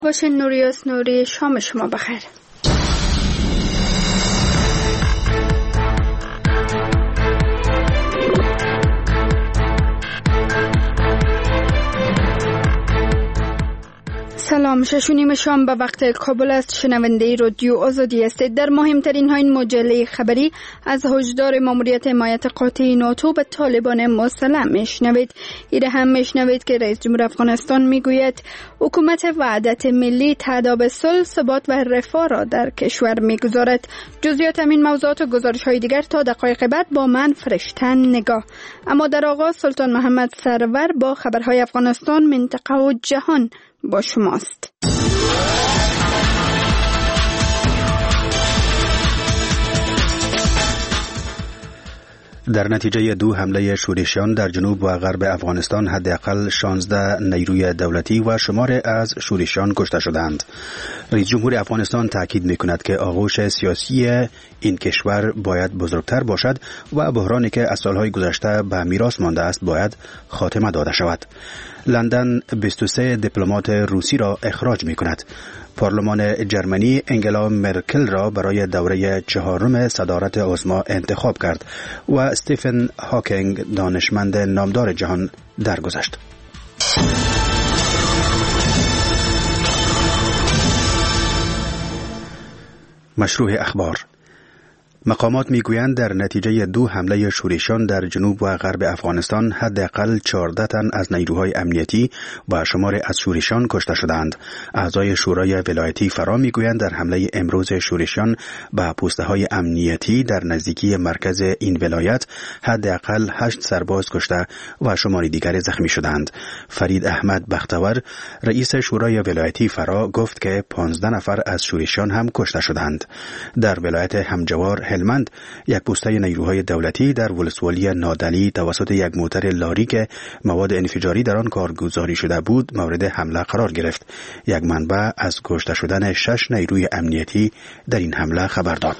باشین. نوریاس نوری، شام شما بخیر. سلام، 6:30 شام به وقت کابل است. شنونده رادیو آزادی هستید. در مهمترین ها این مجله خبری از هشدار ماموریت حمایت قاطع ناتو به طالبان مسلم میشنوید. ایره هم میشنوید که رئیس جمهور افغانستان میگوید حکومت وحدت ملی تهداب صلح، ثبات و رفاه را در کشور میگذارد. جزئیات همین موضوعات و گزارش های دیگر تا دقایق بعد با من فرشتن نگاه. اما در آغاز سلطان محمد سرور با خبرهای افغانستان، منطقه و جهان با شماست. در نتیجه 2 حمله شورشیان در جنوب و غرب افغانستان حداقل 16 نیروی دولتی و شمار از شورشیان کشته شدند. رئیس جمهور افغانستان تاکید می‌کند که آغوش سیاسی این کشور باید بزرگتر باشد و بحرانی که از سالهای گذشته به میراث مانده است باید خاتمه داده شود. لندن 23 دیپلمات روسی را اخراج می‌کند. پارلمان جرمنی انگلا مرکل را برای دوره 4 صدارت ازما انتخاب کرد و استیفن هاکینگ دانشمند نامدار جهان درگذشت. مشروع اخبار. مقامات میگویند در نتیجه 2 حمله شورشیان در جنوب و غرب افغانستان حداقل 14 تن از نیروهای امنیتی و شمار از شورشیان کشته شدند. اعضای شورای ولایتی فرا میگویند در حمله امروز شورشیان به پوسته‌های امنیتی در نزدیکی مرکز این ولایت حداقل 8 سرباز کشته و شماری دیگر زخمی شدند. فرید احمد بختور، رئیس شورای ولایتی فرا، گفت که 15 نفر از شورشیان هم کشته شدند. در ولایت همجوار هلمند، یک پوسته نیروهای دولتی در ولسوالی نادلی توسط یک موتر لاری که مواد انفجاری در آن کارگزاری شده بود مورد حمله قرار گرفت. یک منبع از کشته شدن 6 نیروی امنیتی در این حمله خبر داد.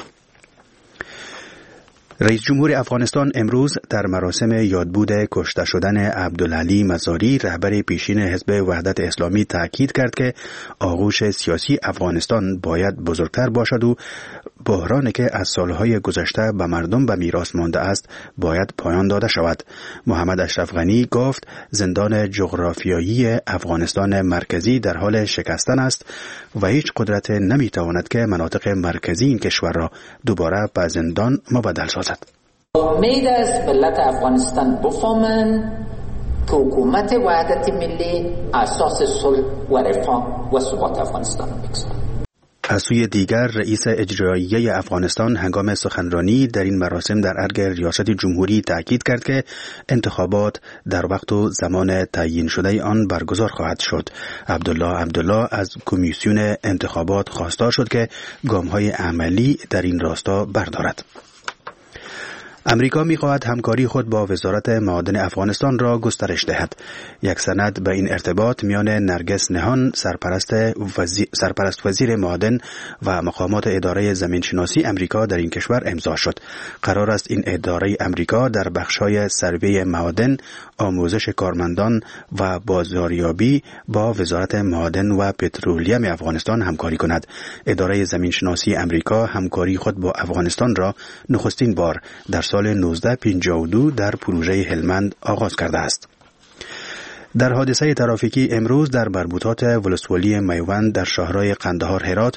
رئیس جمهور افغانستان امروز در مراسم یادبود کشته شدن عبدالعلی مزاری، رهبر پیشین حزب وحدت اسلامی، تاکید کرد که آغوش سیاسی افغانستان باید بزرگتر باشد و بحرانی که از سالهای گذشته به مردم به میراث مانده است باید پایان داده شود. محمد اشرف غنی گفت زندان جغرافیایی افغانستان مرکزی در حال شکستن است و هیچ قدرت نمیتواند که مناطق مرکزی این کشور را دوباره به زندان مبدل سازد. امید است ملت افغانستان بفهمند که حکومت وحدت ملی اساس صلح و رفاه و ثبات افغانستان می‌گذارد. از سوی دیگر رئیس اجرایی افغانستان هنگام سخنرانی در این مراسم در ارگ ریاست جمهوری تاکید کرد که انتخابات در وقت و زمان تعیین شده آن برگزار خواهد شد. عبدالله از کمیسیون انتخابات خواستار شد که گام‌های عملی در این راستا بردارد. امریکا می‌خواهد همکاری خود با وزارت معادن افغانستان را گسترش دهد. یک سند به این ارتباط میان نرگس نهان، سرپرست وزیر معادن و مقامات اداره زمینشناسی امریکا در این کشور امضا شد. قرار است این اداره امریکا در بخش‌های سروی معادن، آموزش کارمندان و بازاریابی با وزارت معادن و پترولیم افغانستان همکاری کند. اداره زمینشناسی امریکا همکاری خود با افغانستان را نخستین بار در سال 1952 در پروژه هلمند آغاز کرده است. در حادثه ترافیکی امروز در مربوطات ولسوالی میوند در شهرهای قندهار هرات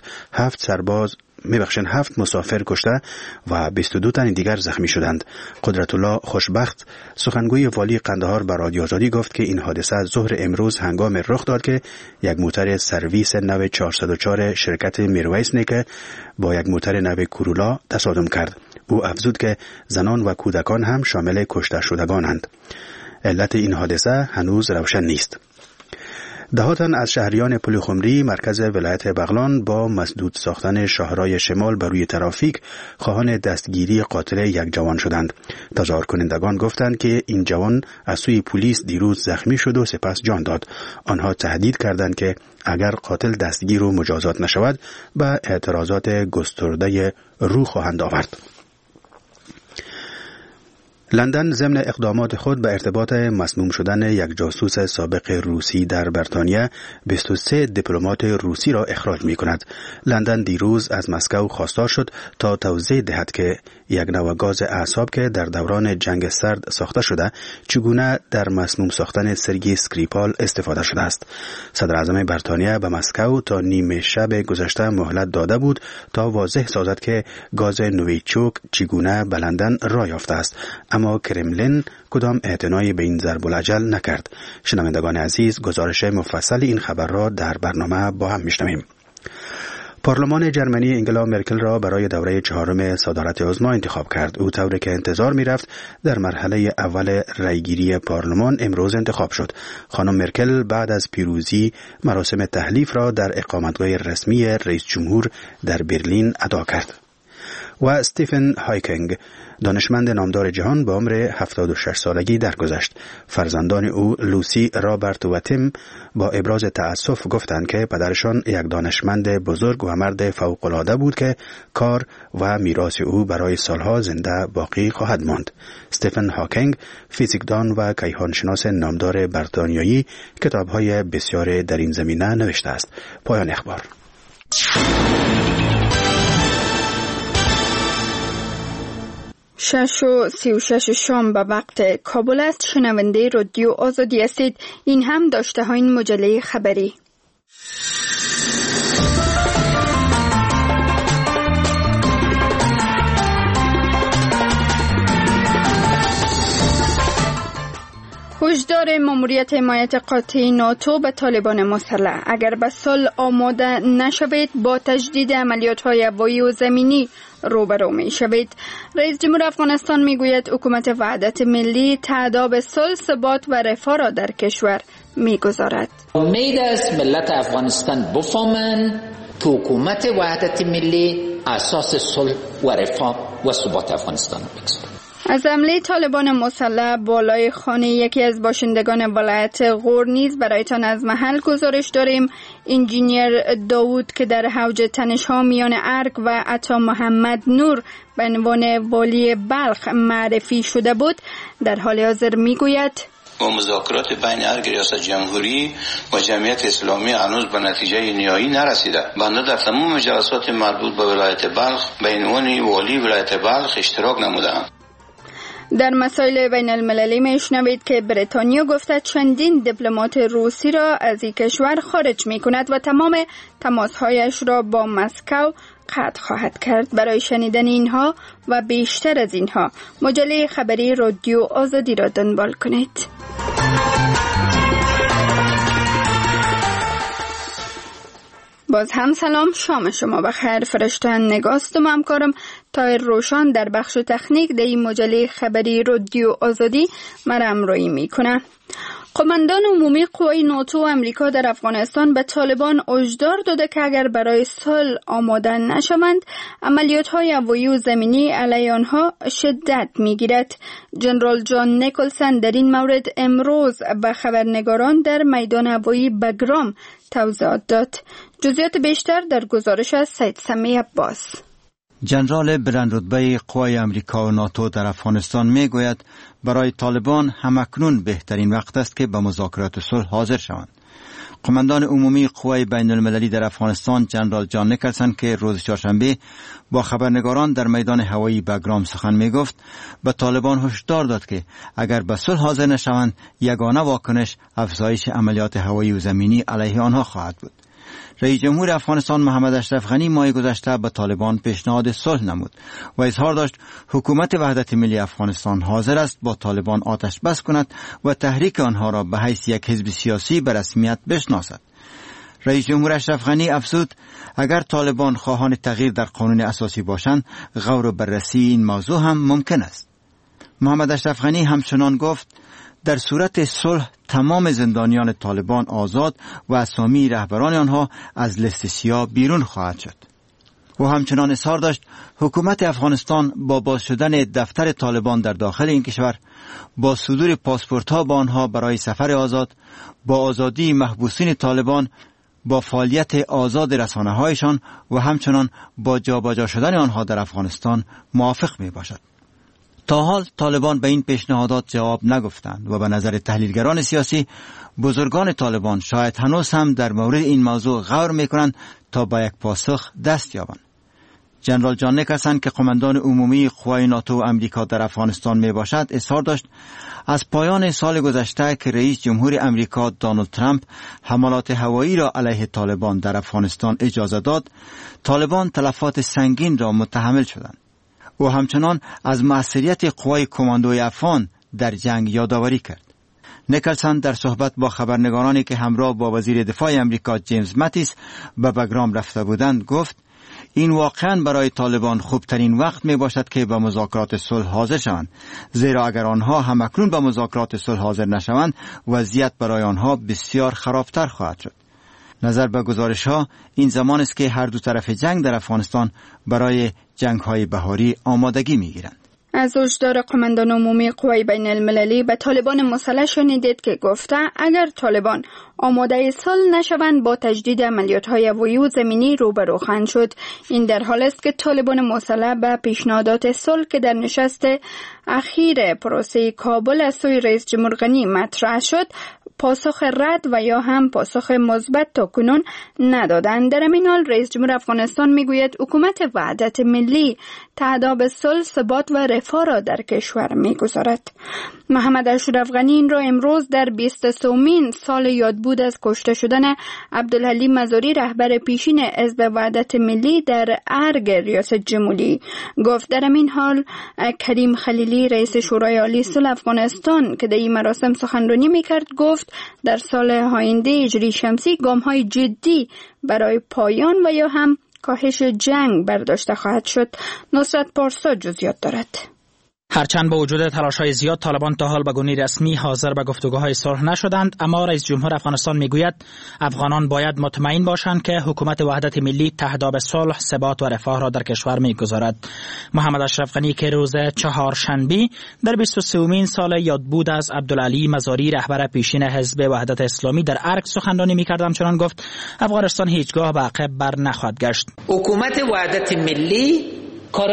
7 مسافر کشته و 22 تن دیگر زخمی شدند. قدرت الله خوشبخت، سخنگوی والی قندهار، به رادیو آزادی گفت که این حادثه ظهر امروز هنگام رخ داد که یک موتر سرویس نو 404 شرکت میرویس نیکه با یک موتر نو کورولا تصادم کرد. او افزود که زنان و کودکان هم شامل کشته شدگانند. علت این حادثه هنوز روشن نیست. ده تن از شهریان پلخمری مرکز ولایت بغلان با مسدود ساختن شاهرای شمال بر روی ترافیک خواهان دستگیری قاتل یک جوان شدند. تظاهر کنندگان گفتند که این جوان از سوی پلیس دیروز زخمی شد و سپس جان داد. آنها تهدید کردند که اگر قاتل دستگیر و مجازات نشود به اعتراضات گسترده رو خواهند آورد. لندن ضمن اقدامات خود به ارتباط مسموم شدن یک جاسوس سابق روسی در بریتانیا 23 دیپلمات روسی را اخراج می کند. لندن دیروز از مسکو خواستار شد تا توضیح دهد که یک نوع گاز اعصاب که در دوران جنگ سرد ساخته شده چگونه در مسموم ساختن سرگئی اسکریپال استفاده شده است. صدر اعظم بریتانیا به مسکو تا نیمه شب گذشته مهلت داده بود تا واضح سازد که گاز نویچوک چگونه به لندن راه یافته است، اما کرملین کدام اعتنایی به این ضرب الاجل نکرد. شنوندگان عزیز، گزارش مفصل این خبر را در برنامه با هم میشنویم. پارلمان جرمنی انگلا مرکل را برای دوره 4 صدارت عظما انتخاب کرد. او طوری که انتظار می‌رفت در مرحله اول رأیگیری پارلمان امروز انتخاب شد. خانم مرکل بعد از پیروزی مراسم تحلیف را در اقامتگاه رسمی رئیس جمهور در برلین ادا کرد. و استیفن هاکینگ، دانشمند نامدار جهان، با عمر 76 سالگی درگذشت. فرزندان او لوسی، رابرت و تیم با ابراز تأسف گفتند که پدرشان یک دانشمند بزرگ و مرد فوق‌العاده بود که کار و میراث او برای سالها زنده باقی خواهد ماند. استیفن هاکینگ فیزیکدان و کیهانشناس نامدار بریتانیایی کتاب‌های بسیار در این زمینه نوشته است. پایان اخبار. 6:36 شام به وقت کابل است. شنونده رادیو آزادی هستید. این هم داشته های این مجله خبری. هشدار ماموریت حمایت قاطع ناتو به طالبان مسلح: اگر به صلح آماده نشوید با تجدید عملیات‌های هوایی و زمینی روبرو می شوید. رئیس جمهور افغانستان می گوید حکومت وحدت ملی تاداب صلح، ثبات و رفاه را در کشور می گذارد. امید است ملت افغانستان بفهمند که حکومت وحدت ملی اساس صلح و رفاه و ثبات افغانستان است. از حمله طالبان مسلح بالای خانه یکی از باشندگان ولایت غور نیز برایتان از محل گزارش داریم. انجینیر داوود که در اوج تنش‌ها میان ارگ و عطا محمد نور به عنوان والی بلخ معرفی شده بود، در حال حاضر میگوید با مذاکرات بین ارگ ریاست جمهوری و جمعیت اسلامی هنوز به نتیجه نهایی نرسیده. بنده در تمام جلسات مربوط به ولایت بلخ به عنوان والی ولایت بلخ اشتراک نمودم. در مسائل بین المللی میشنوید که بریتانیا گفته چندین دیپلمات روسی را از این کشور خارج می کند و تمام تماسهایش را با مسکو قطع خواهد کرد. برای شنیدن اینها و بیشتر از اینها مجله خبری رادیو آزادی را دنبال کنید. باز هم سلام، شام شما بخیر. فرشتن نگاست و همکارم طاهر روشن در بخش تکنیک در این مجله خبری رادیو آزادی مرا همراهی میکنه. قماندان عمومی قوای ناتو و امریکا در افغانستان به طالبان هشدار داده که اگر برای صلح آماده نشوند عملیات‌های هوایی و زمینی علیه آنها شدت می‌گیرد. جنرال جان نیکلسن در این مورد امروز به خبرنگاران در میدان هوایی بگرام توضیحات داد. جزئیات بیشتر در گزارش از سید سمی عباس. جنرال بلندرتبه قوای امریکا و ناتو در افغانستان میگوید برای طالبان همکنون بهترین وقت است که به مذاکرات صلح حاضر شوند. قماندان عمومی قوای بین المللی در افغانستان جنرال جان نیکلسن که روز چهارشنبه با خبرنگاران در میدان هوایی بگرام سخن می گفت، به طالبان هشدار داد که اگر به صلح حاضر نشوند یگانه واکنش افزایش عملیات هوایی و زمینی علیه آنها خواهد بود. رئیس جمهور افغانستان محمد اشرف غنی ماه گذشته به طالبان پیشنهاد صلح نمود و اظهار داشت حکومت وحدت ملی افغانستان حاضر است با طالبان آتش بس کند و تحریک آنها را به حیث یک حزب سیاسی به رسمیت بشناسد. رئیس جمهور اشرف غنی افزود اگر طالبان خواهان تغییر در قانون اساسی باشند غور و بررسی این موضوع هم ممکن است. محمد اشرف غنی همچنان گفت در صورت صلح تمام زندانیان طالبان آزاد و اسامی رهبران آنها از لیست سیاه بیرون خواهد شد. و همچنان اظهار داشت حکومت افغانستان با باز شدن دفتر طالبان در داخل این کشور، با صدور پاسپورت‌ها با آنها برای سفر آزاد، با آزادی محبوسین طالبان، با فعالیت آزاد رسانه‌هایشان و همچنان با جابجا شدن آنها در افغانستان موافق می باشد. تا حال طالبان به این پیشنهادات جواب نگفتند و به نظر تحلیلگران سیاسی بزرگان طالبان شاید هنوز هم در مورد این موضوع غور میکنند تا به یک پاسخ دست یابند. جنرال جان نیکلسن که قماندان عمومی قوای ناتو و امریکا در افغانستان می باشد اظهار داشت از پایان سال گذشته که رئیس جمهور امریکا دونالد ترامپ حملات هوایی را علیه طالبان در افغانستان اجازه داد، طالبان تلفات سنگین را متحمل شدند. او همچنان از مؤثریت قوای کماندوی افغان در جنگ یادآوری کرد. نیکلسن در صحبت با خبرنگارانی که همراه با وزیر دفاع امریکا جیمز ماتیس به بگرام رفته بودند گفت این واقعا برای طالبان خوبترین وقت می باشد که به مذاکرات صلح حاضر شوند، زیرا اگر آنها همکنون به مذاکرات صلح حاضر نشوند وضعیت برای آنها بسیار خرابتر خواهد شد. نظر به گزارش ها این زمان است که هر دو طرف جنگ در افغانستان برای جنگ های بهاری آمادگی می گیرند. از هشدار قماندان عمومی قوای بین المللی به طالبان مسلح شنیدید که گفته اگر طالبان آماده صلح نشوند با تجدید عملیات‌های هوایی و زمینی روبرو خواهند شد. این در حال است که طالبان مسلح به پیشنهادات صلح که در نشست اخیر پروسه کابل از سوی رئیس جمهور غنی مطرح شد پاسخ رد و یا هم پاسخ مثبت تا کنون ندادند. در این حال رئیس جمهور افغانستان میگوید حکومت وحدت ملی تهداب صلح، ثبات و رفاه را در کشور میگذارد. محمد اشرف غنی این را امروز در 23مین سال یادبود از کشته شدن عبدالعلی مزاری رهبر پیشین حزب وحدت ملی در ارگ ریاست جمهوری گفت. در این حال کریم خلیلی رئیس شورای عالی صلح افغانستان که در این مراسم سخنرانی میکرد گفت در سال آینده هجری شمسی گام‌های جدی برای پایان و یا هم کاهش جنگ برداشته خواهد شد. نصرت پارسا جزئیات دارد. هرچند با وجود تلاش‌های زیاد طالبان تا حال به گونه رسمی حاضر به گفتگوهای صلح نشدند، اما رئیس جمهور افغانستان میگوید افغانان باید مطمئن باشند که حکومت وحدت ملی تهداب صلح، ثبات و رفاه را در کشور میگذارد. محمد اشرف غنی که روز چهارشنبه در 23مین سال یادبود از عبدالعلی مزاری رهبر پیشین حزب وحدت اسلامی در ارگ سخنرانی می‌کرد همچنان گفت افغانستان هیچگاه به عقب بر نخواهد گشت. حکومت وحدت ملی کار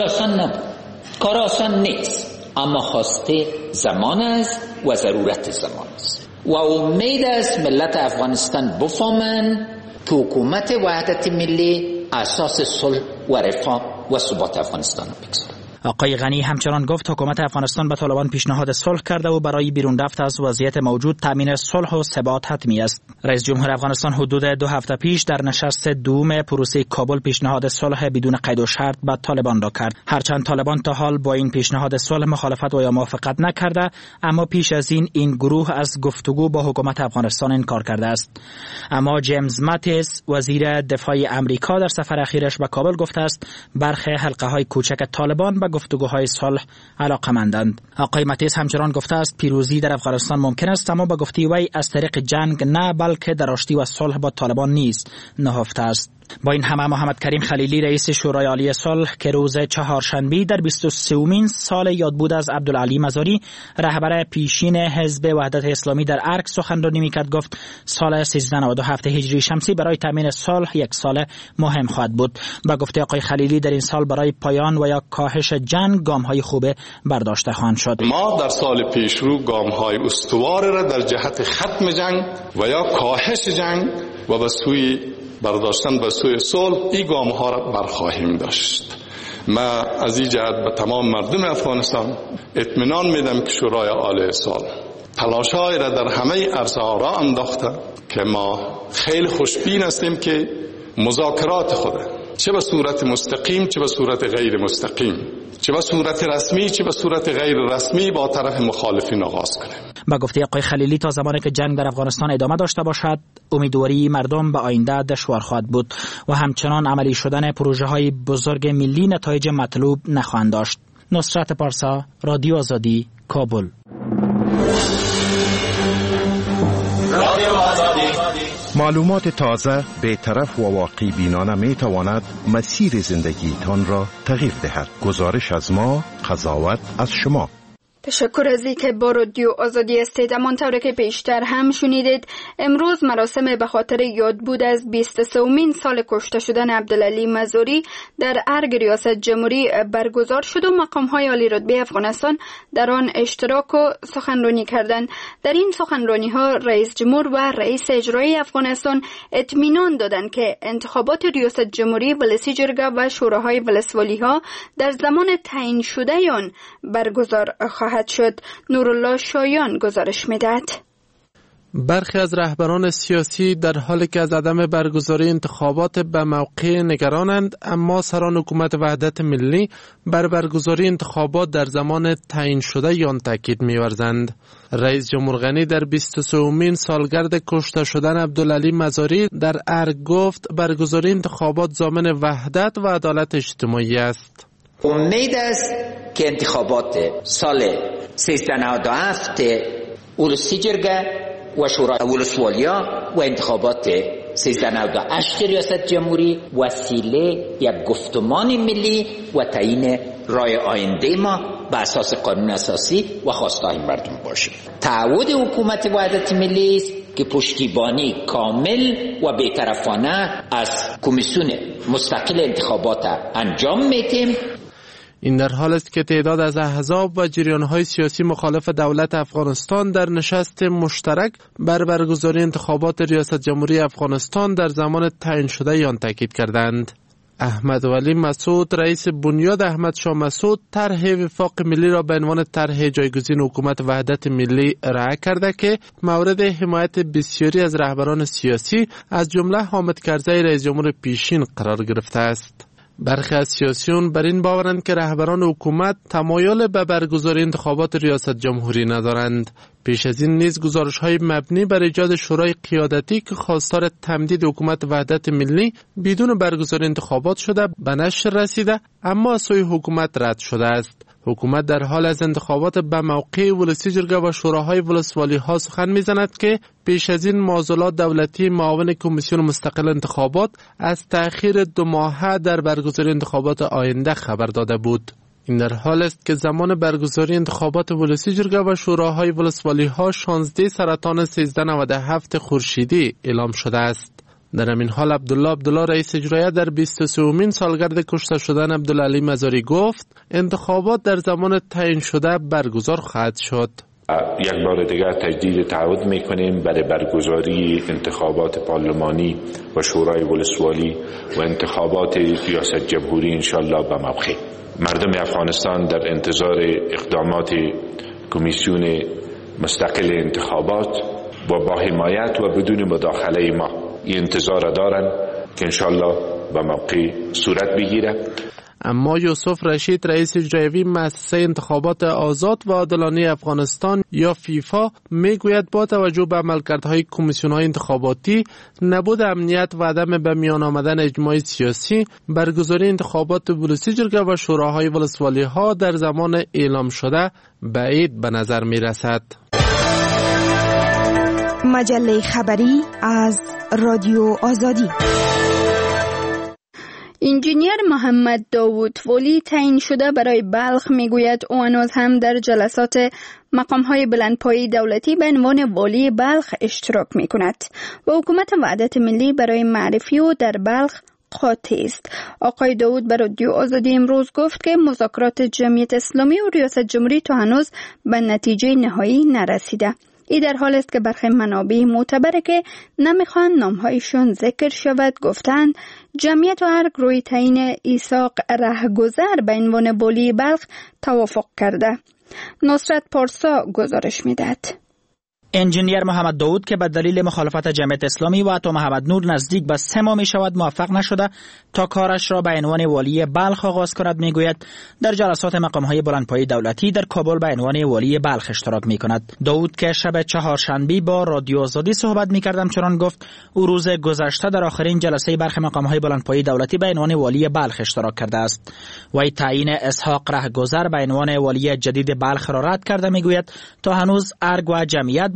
آسان نیست، اما خواسته زمان است و ضرورت زمان است و امید است ملت افغانستان بفهمند که حکومت وحدت ملی اساس صلح و رفاه و ثبات افغانستان را بگذارد. آقای غنی همچنان گفت حکومت افغانستان به طالبان پیشنهاد صلح کرده و برای بیرون رفت از وضعیت موجود تامین صلح و ثبات حتمی است. رئیس جمهور افغانستان حدود 2 هفته پیش در نشست دوم پروسه کابل پیشنهاد صلح بدون قید و شرط به طالبان را کرد. هرچند طالبان تا حال با این پیشنهاد صلح مخالفت و یا موافقت نکرده، اما پیش از این گروه از گفتگو با حکومت افغانستان انکار کرده است. اما جیمز ماتیس وزیر دفاع امریکا در سفر اخیرش به کابل گفته است برخی حلقه‌های کوچک طالبان به گفتگوهای صلح علاقه‌مندند. آقای ماتیس همچنان گفته است پیروزی در افغانستان ممکن است، اما با گفته وی از طریق جنگ نه، بلکه در آشتی و صلح با طالبان نیست نهفته است. با این همه محمد کریم خلیلی رئیس شورای عالی صلح که روز چهارشنبه در 23مین سال یادبود از عبدالعلی مزاری رهبر پیشین حزب وحدت اسلامی در ارگ سخنرانی میکرد گفت سال 1397 هجری شمسی برای تامین صلح یک سال مهم خواهد بود. با گفته آقای خلیلی در این سال برای پایان و یا کاهش جنگ گام‌های خوب برداشته خواهند شد. ما در سال پیشرو گام‌های استوار را در جهت ختم جنگ و یا کاهش جنگ و به سوی برداشتن به سوی صلح این گام‌ها را برخواهیم داشت. ما از این جهت به تمام مردم افغانستان اطمینان میدم که شورای عالی صلح تلاش‌های را در همه عرصه‌ها را انداخته که ما خیلی خوشبین هستیم که مذاکرات خود چه به صورت مستقیم چه به صورت غیر مستقیم، چه به صورت رسمی چه به صورت غیر رسمی با طرف مخالفین آغاز کنیم. با گفته آقای خلیلی تا زمانی که جنگ در افغانستان ادامه داشته باشد امیدواری مردم به آینده دشوار خواهد بود و همچنان عملی شدن پروژه‌های بزرگ ملی نتایج مطلوب نخواهند داشت. نصرت پارسا، رادیو آزادی، کابل. معلومات تازه، بی‌طرف و واقعی بینانه می تواند مسیر زندگی تان را تغییر دهد. گزارش از ما، قضاوت از شما. تشکر از اینکه با رادیو آزادی هستید. همانطور که پیشتر هم شنیدید، امروز مراسم به خاطر یاد بود از 23مین سال کشته شدن عبدالعلی مزاری در ارگ ریاست جمهوری برگزار شد و مقام‌های عالی رتبه افغانستان در آن اشتراک و سخنرانی کردند. در این سخنرانی‌ها رئیس جمهور و رئیس اجرایی افغانستان اطمینان دادند که انتخابات ریاست جمهوری، ولسی جرگه و شوراهای ولسوالی‌ها در زمان تعیین شده آن برگزار خواهد شد. نورالله شایان گزارش می‌دهد. برخی از رهبران سیاسی در حالی که از عدم برگزاری انتخابات به موقع نگرانند، اما سران حکومت وحدت ملی بر برگزاری انتخابات در زمان تعیین شده آن تاکید می‌ورزند. رئیس جمهور غنی در 23مین سالگرد کشته شدن عبدالعلی مزاری در ارگ گفت برگزاری انتخابات ضامن وحدت و عدالت اجتماعی است. امید است که انتخابات سال 1397 ولسی جرگه و شورای ولسوالیا و انتخابات 1398 ریاست جمهوری وسیله یک گفتمان ملی و تعیین راه آینده ما بر اساس قانون اساسی و خواستهای مردم باشد. تعهد حکومت وحدت ملی است که پشتیبانی کامل و بی‌طرفانه از کمیسیون مستقل انتخابات انجام میدیم. این در حال است که تعداد از احزاب و جریان‌های سیاسی مخالف دولت افغانستان در نشست مشترک بر برگزاری انتخابات ریاست جمهوری افغانستان در زمان تعیین شده آن تاکید کردند. احمد ولی مسعود، رئیس بنیاد احمد شاه مسعود، طرح وفاق ملی را به عنوان طرح جایگزین حکومت وحدت ملی ارائه کرده که مورد حمایت بسیاری از رهبران سیاسی از جمله حامد کرزی رئیس جمهور پیشین قرار گرفته است. برخی از سیاسیون بر این باورند که رهبران حکومت تمایل به برگزاری انتخابات ریاست جمهوری ندارند. پیش از این نیز گزارش‌های مبنی بر ایجاد شورای قیادتی که خواستار تمدید حکومت وحدت ملی بدون برگزاری انتخابات شده به نشر رسیده، اما از سوی حکومت رد شده است. حکومت در حال از انتخابات به موقع ولسی جرگه و شوراهای ولسوالی ها سخن می‌زند که پیش از این معضلات دولتی معاون کمیسیون مستقل انتخابات از تأخیر 2 ماهه در برگزاری انتخابات آینده خبر داده بود. این در حال است که زمان برگزاری انتخابات ولسی جرگه و شوراهای ولسوالی ها 16 سرطان 1397 خورشیدی اعلام شده است. در همین حال عبدالله رئیس اجرایی در 23مین سالگرد کشته شدن عبدالعلی مزاری گفت انتخابات در زمان تعیین شده برگزار خواهد شد. یک بار دیگر تجدید تعهد میکنیم برای برگزاری انتخابات پارلمانی و شورای ولسوالی و انتخابات ریاست جمهوری انشالله به موقع. مردم افغانستان در انتظار اقدامات کمیسیون مستقل انتخابات و با حمایت و بدون مداخله ما این انتظار دارن که انشالله به موقع صورت بگیره. اما یوسف رشید، رئیس اجرایی مؤسسه انتخابات آزاد و عادلانه افغانستان یا فیفا، میگوید با توجه به عملکردهای کمیسیون‌های انتخاباتی، نبود امنیت و عدم به میان آمدن اجماع سیاسی، برگزاری انتخابات ولسی جرگه و شوراهای ولسوالی ها در زمان اعلام شده بعید به نظر می رسد. مجله خبری از رادیو آزادی. انجینیر محمد داوود ولی تعیین شده برای بلخ میگوید او هنوز هم در جلسات مقام‌های بلندپایه دولتی به عنوان والی بلخ اشتراک می‌کند و حکومت وحدت ملی برای معرفی او در بلخ قاطع است. آقای داوود به رادیو آزادی امروز گفت که مذاکرات جمعیت اسلامی و ریاست جمهوری تا هنوز به نتیجه نهایی نرسیده. این در حال است که برخی منابع معتبره که نمیخوان نامهایشون ذکر شود گفتند جمعیت و ارگ روی تعیین ایساق رهگذر به عنوان والی بلخ توافق کرده. نصرت پارسا گزارش میدهد. انجینیر محمد داوود که به دلیل مخالفت جمعیت اسلامی و عطا محمد نور نزدیک به 3 ماه می شود موفق نشده تا کارش را به عنوان والی بلخ آغاز کند، میگوید در جلسات مقام‌های بلندپایه دولتی در کابل به عنوان والی بلخ اشتراک می کند. داوود که شب چهارشنبه با رادیو آزادی صحبت می کردم چنان گفت او روز گذشته در آخرین جلسه برخی مقام‌های بلندپایه دولتی به عنوان والی بلخ اشتراک کرده است. و تعیین اسحاق رهگذر به عنوان والی جدید بلخ را رد کرده، میگوید تا هنوز ارگ و جمعیت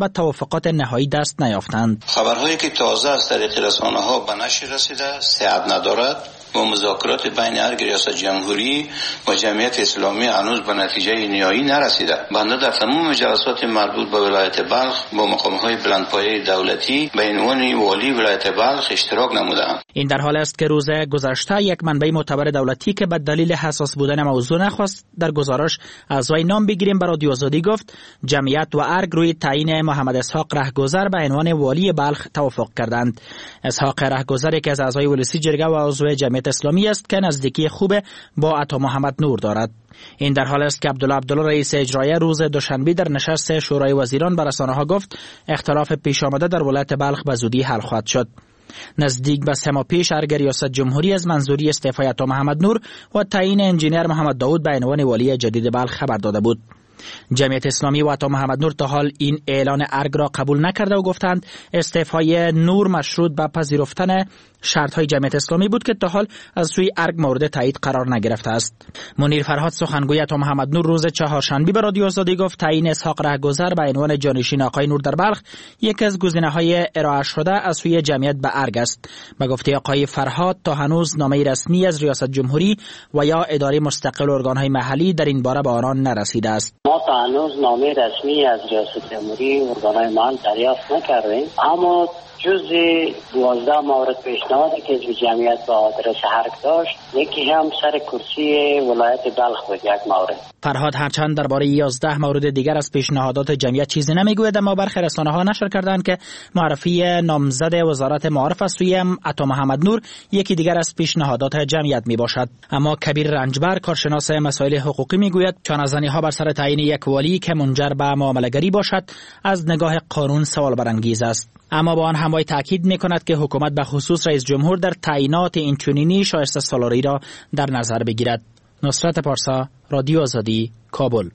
به توافقات نهایی دست نیافتند. خبرهایی که تازه از طریق رسانه‌ها به نشر رسیده صحت ندارد و مذاکرات بین ارگ ریاست جمهوری و جمعیت اسلامی هنوز به نتیجه نهایی نرسیده. بنده در تمام جلسات مربوط به ولایت بلخ با مقام‌های بلندپایه دولتی به عنوان والی ولایت بلخ اشتراک نموده‌ام. این در حال است که روز گذشته یک منبع معتبر دولتی که به دلیل حساس بودن موضوع نخواست در گزارش از وی نام بگیریم به رادیو آزادی گفت جمعیت و ارگ روی تعیین محمد اسحاق رهگذر به عنوان والی بلخ توافق کردند. اسحاق رهگذر یکی از اعضای ولسی جرگه و عضو جمعیت اسلامی است که نزدیکی خوب با عطا محمد نور دارد. این در حال است که عبدالله رئیس اجرایی روز دوشنبه در نشست شورای وزیران به رسانه‌ها گفت اختلاف پیش آمده در ولایت بلخ به زودی حل خواهد شد. نزدیک به 3 ماه پیش ارگ ریاست جمهوری از منظوری استعفای عطا محمد نور و تعیین انجینیر محمد داود به عنوان والی جدید بلخ خبر داده بود. جمعیت اسلامی و عطا محمد نور تا حال این اعلان ارگ را قبول نکرده و گفتند استعفای نور مشروط به پذیرفتن شرط‌های جمعیت اسلامی بود که تا حال از سوی ارگ مورد تایید قرار نگرفته است. منیر فرهاد سخنگوی عطا محمد نور روز چهارشنبه به رادیو آزادی گفت تعیین اسحاق رهگذر به عنوان جانشین آقای نور در بلخ یکی از گزینه‌های ارائه شده از سوی جمعیت به ارگ است. به گفته آقای فرهاد تا هنوز نامه رسمی از ریاست جمهوری و یا اداره مستقل ارگان‌های محلی در این باره به آنان نرسیده است. ما تا هنوز نامه رسمی از ریاست جمهوری و ارگان‌های محلی دریافت نکردیم، اما جزء 12 مورد پیشنهادی که حزب جمعیت به آدرس ارگ داشت یکی هم سر کرسی ولایت بلخ بود. یک مورد فرهاد هرچند درباره 11 مورد دیگر از پیشنهادات جمعیت چیزی نمیگوید، اما برخی رسانه‌ها نشر کردند که معرفی نامزد وزارت معارف از سوی عطا محمد نور یکی دیگر از پیشنهادات جمعیت میباشد. اما کبیر رنجبر کارشناس مسائل حقوقی میگوید چانه‌زنی‌ها بر سر تعیین یک والی که منجر به معامله‌گری باشد از نگاه قانون سوال برانگیز است. اما با آن هم تاکید می‌کند که حکومت به خصوص رئیس جمهور در تعیینات اینچنینی شایسته سالاری را در نظر بگیرد. نصرت پارسا، رادیو آزادی، کابل.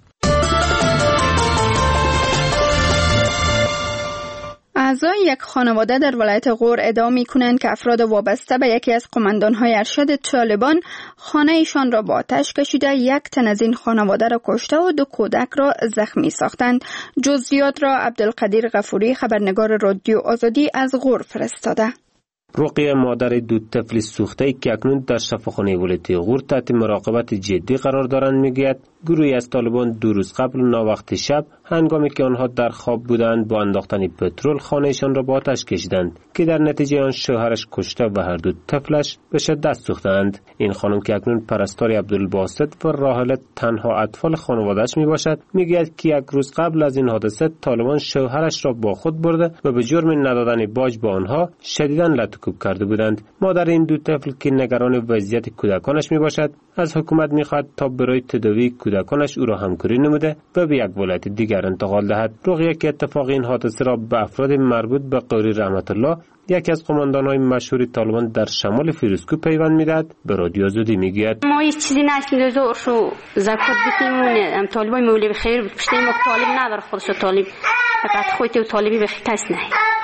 اعضای یک خانواده در ولایت غور ادعا می‌کنند که افراد وابسته به یکی از قماندان‌های ارشد طالبان خانه‌شان را با آتش کشیده، یک تن از این خانواده را کشته و 2 کودک را زخمی ساختند. جزئیات را عبدالقدیر غفوری خبرنگار رادیو آزادی از غور فرستاده. رقیه مادر 2 طفل سوخته که اکنون در شفاخانه ولایت غور تحت مراقبت جدی قرار دارند میگوید گروهی از طالبان 2 روز قبل ناوقت شب هنگامی که آنها در خواب بودند با انداختن پترول خانهشان را با آتش کشیدند که در نتیجه آن شوهرش کشته و هر 2 طفلش به شدت سوختند. این خانم که اکنون پرستار عبدالباسط و راحله تنها اطفال خانواده‌اش میباشد میگوید که 1 روز قبل از این حادثه طالبان شوهرش را با خود برده و به جرم ندادن باج به آنها شدیداً لطکوب کرده بودند. مادر این 2 طفل که نگران وضعیت کودکانش میباشد از حکومت میخواهد تا برای تداوی کودکانش او را همکاری نموده و به یک ولایت دیگر انتقال دهد. رقیه که اتفاق این حادثه را به افراد مربوط به قاری رحمت الله یکی از قماندان‌های مشهور طالبان در شمال فیروزکو پیوند می‌دهد به رادیو آزادی میگوید ما هیچ چیزی نشنیدیم زور شو زکات بدیم طالبای مولی بخیر پشت ما طالب نداره خودش طالب فقط خودت و طالبی بخیر کس نه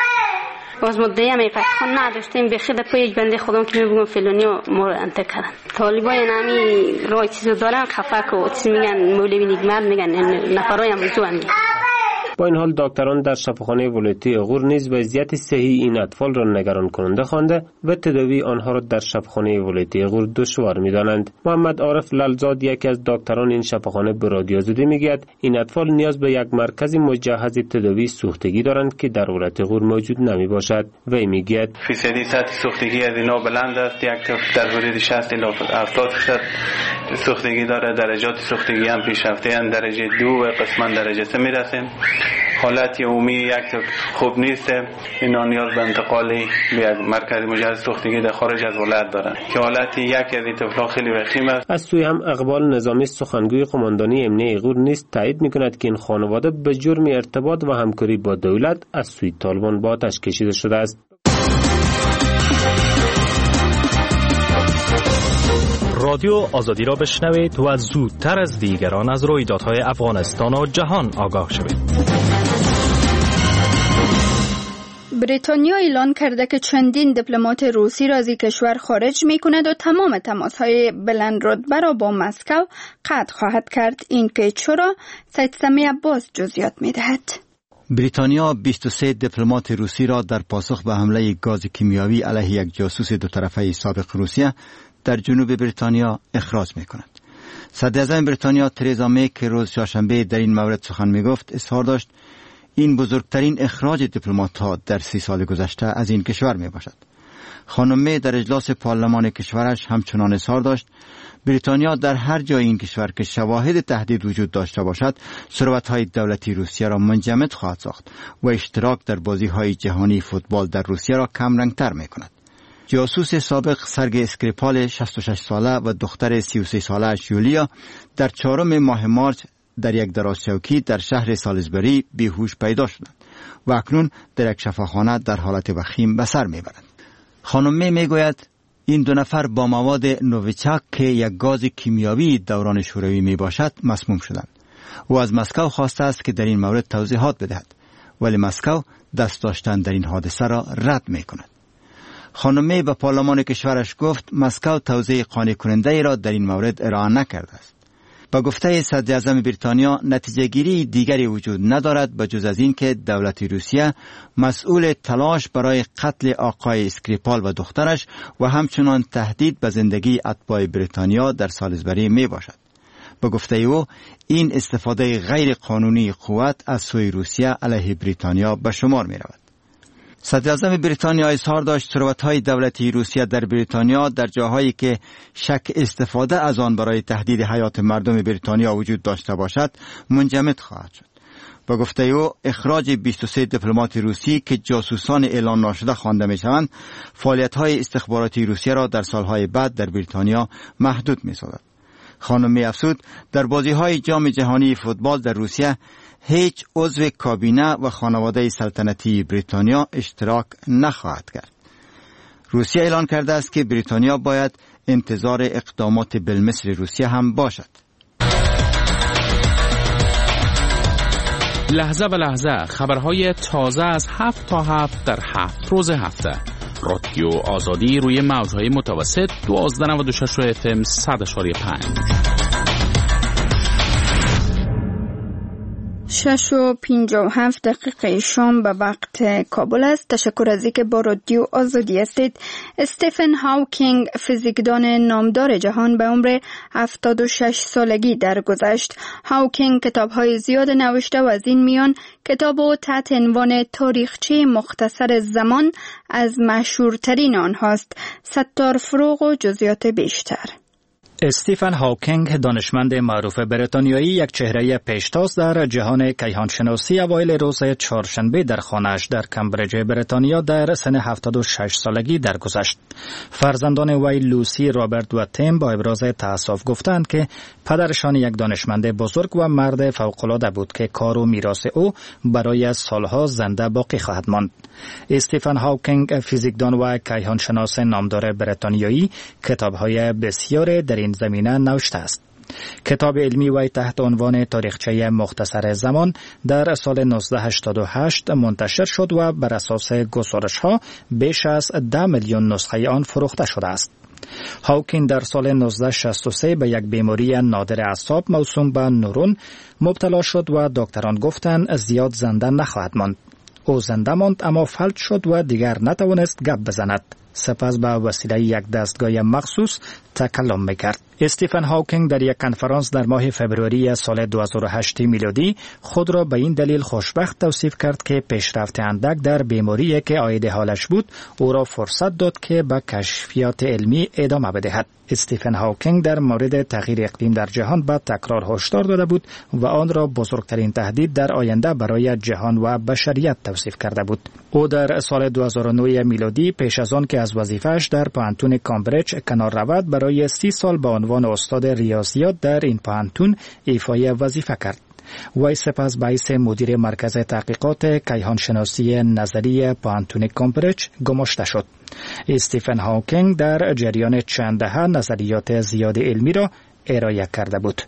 باز مدعی هم فتح نداشتیم بخیر پای بنده خودم که میگم فلانی ما انتک کردن طالبای نمی رای چیزو دارن خفک و چیز میگن مولوی نگمر میگن نفرای هم زوان. با این حال دکتران در شفاخانه ولایتی غور نیز وضعیت صحی این اطفال را نگران کننده خوانده و تداوی آنها را در شفاخانه ولایتی غور دشوار می‌دانند. محمد عارف للزاد یکی از دکتران این شفاخانه به رادیو آزادی میگوید این اطفال نیاز به یک مرکز مجهز تداوی سوختگی دارند که در ولایت غور موجود نمیباشد. وی میگوید فیصدی سطح سوختگی از اینا بلند است، یک در حدود 60 الی 70% سوختگی داره. درجات سوختگی هم پیشرفته اند، درجه 2 و قسما درجه 3 میرسیم. حالت عمومی یک خوب نیست. اینا نیاز به انتقال به یک مرکز مجهز سوختگی در خارج از ولایت دارند که حالت یک از این طفلان خیلی وخیم است. از سوی هم اقبال نظامی سخنگوی قماندانی امنیه غور نیز تایید میکند که این خانواده به جرم ارتباط و همکاری با دولت از سوی طالبان با آتش کشیده شده است. رادیو آزادی را بشنوید و زودتر از دیگران از رویدادهای افغانستان و جهان آگاه شوید. بریتانیا اعلان کرده که چندین دیپلمات روسی را از کشور خارج می‌کند و تمام تماس‌های بلند رتبه را با مسکو قطع خواهد کرد. این که چرا؟ سید سمی عباس جزئیات می‌دهد. بریتانیا 23 دیپلمات روسی را در پاسخ به حمله گاز کیمیاوی علیه یک جاسوس دو طرفه سابق روسیه در جنوب بریتانیا اخراج می‌کند. صدراعظم بریتانیا ترزا می که روز چهارشنبه در این مورد سخن می‌گفت اظهار داشت این بزرگترین اخراج دیپلمات‌ها در 30 سال گذشته از این کشور میباشد. خانم می در اجلاس پارلمان کشورش همچنان اظهار داشت بریتانیا در هر جای این کشور که شواهد تهدید وجود داشته باشد ثروت‌های دولتی روسیه را منجمد خواهد ساخت و اشتراک در بازی‌های جهانی فوتبال در روسیه را کم رنگ‌تر می‌کند. جاسوس سابق سرگئی اسکریپال 66 ساله و دختر 33 ساله یولیا در 4 ماه مارچ در یک درازچوکی در شهر سالیزبری بیهوش پیدا شدند و اکنون در یک شفاخانه در حالت وخیم به سر میبرند. خانم می میگوید این دو نفر با مواد نوویچاک که یک گاز کیمیاوی دوران شوروی می باشد مسموم شدند و از مسکو خواسته است که در این مورد توضیحات بدهد، ولی مسکو دست داشتن در این حادثه را رد می کند. خانم می به پارلمان کشورش گفت مسکو توضیح قانع کننده ای را در این مورد ارائه نکرده است. با گفته صدراعظم بریتانیا نتیجه گیری دیگری وجود ندارد بجز از این که دولت روسیه مسئول تلاش برای قتل آقای اسکریپال و دخترش و همچنان تهدید به زندگی اتباع بریتانیا در سالیزبری می باشد. با گفته او این استفاده غیر قانونی قوت از سوی روسیه علیه بریتانیا به شمار می رود. صدراعظم بریتانیا اظهار داشت ثروت‌های دولتی روسیه در بریتانیا در جاهایی که شک استفاده از آن برای تهدید حیات مردم بریتانیا وجود داشته باشد منجمد خواهد شد. با گفته او اخراج 23 دیپلمات روسی که جاسوسان اعلام ناشده خوانده می‌شوند فعالیت‌های استخباراتی روسیه را در سالهای بعد در بریتانیا محدود می‌سازد. خانم می افزود در بازی‌های جام جهانی فوتبال در روسیه هیچ عضو کابینه و خانواده سلطنتی بریتانیا اشتراک نخواهد کرد. روسیه اعلان کرده است که بریتانیا باید انتظار اقدامات بالمثل روسیه هم باشد. لحظه به لحظه خبرهای تازه از 7 تا 7 در 7 روز هفته. رادیو آزادی روی موجهای متوسط 1296 FM 100.5. 6:57 شام به وقت کابل است. تشکر از اینکه با رادیو آزادی هستید. استیفن هاوکینگ فیزیکدان نامدار جهان به عمر 76 سالگی درگذشت. هاوکینگ کتاب‌های زیاد نوشته و از این میان کتاب او تحت عنوان تاریخچه مختصر زمان از مشهورترین آنهاست. ستار فروغ و جزئیات بیشتر. استیفن هاوکینگ دانشمند معروف بریتانیایی یک چهره پیشتاز در جهان کیهانشناسی اوایل روز چهارشنبه در خانه‌اش در کمبریج بریتانیا در سن 76 سالگی درگذشت. فرزندان وی لوسی، رابرت و تیم با ابراز تأسف گفتند که پدرشان یک دانشمند بزرگ و مرد فوق‌العاده بود که کار و میراث او برای سالها زنده باقی خواهد ماند. استیفن هاوکینگ فیزیکدان و کیهانشناس نامدار بریتانیایی کتاب‌های بسیار در این زمینه نوشته است. کتاب علمی وی تحت عنوان تاریخچه مختصر زمان در سال 1988 منتشر شد و بر اساس گزارش‌ها بیش از 10 میلیون نسخه آن فروخته شده است. هاوکینگ در سال 1963 به یک بیماری نادر اعصاب موسوم به نورون مبتلا شد و دکتران گفتند زیاد زنده نخواهد ماند. او زنده ماند اما فلج شد و دیگر نتوانست گپ بزند. سپس به وسیله یک دستگاه مخصوص تکلم میکرد. استیفن هاوکینگ در یک کنفرانس در ماه فبروری سال 2008 میلادی خود را به این دلیل خوشبخت توصیف کرد که پیشرفت اندک در بیماری که عاید حالش بود او را فرصت داد که به کشفیات علمی ادامه بدهد. استیفن هاوکینگ در مورد تغییر اقلیم در جهان به تکرار هشدار داده بود و آن را بزرگترین تهدید در آینده برای جهان و بشریت توصیف کرده بود. او در سال 2009 میلادی پیش از آن که از وظیفه‌اش در پانتون کامبریج کنار رود برای 30 سال به عنوان استاد ریاضیات در این پانتون ایفای وظیفه کرد. وی سپس به حیث مدیر مرکز تحقیقات کیهانشناسی نظری پانتون کامبریج گماشته شد. استیفن هاوکینگ در جریان چند دهه نظریات زیاد علمی را ارائه کرده بود.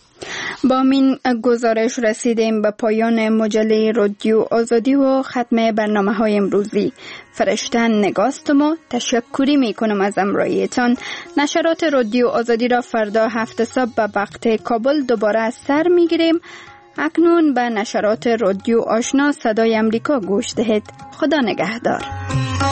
با این گزارش رسیدیم به پایان مجله رادیو آزادی و ختم برنامه‌های امروزی. فرشتن نگاستم و تشکری میکنم از همراهیتان. نشرات رادیو آزادی را فردا 7 صبح به وقت کابل دوباره از سر میگیریم. اکنون به نشرات رادیو آشنا صدای امریکا گوش دهید. خدا نگهدار.